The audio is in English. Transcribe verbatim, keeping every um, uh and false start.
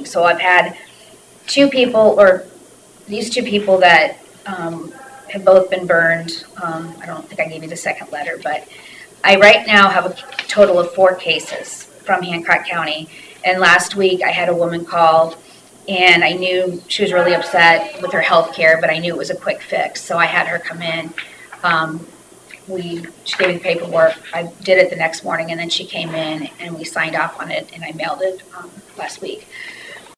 working. So I've had two people, or these two people that um, have both been burned. Um, I don't think I gave you the second letter, but I right now have a total of four cases from Hancock County. And last week I had a woman call, and I knew she was really upset with her health care, but I knew it was a quick fix. So I had her come in. Um, we, she gave me the paperwork. I did it the next morning, and then she came in and we signed off on it, and I mailed it um, last week.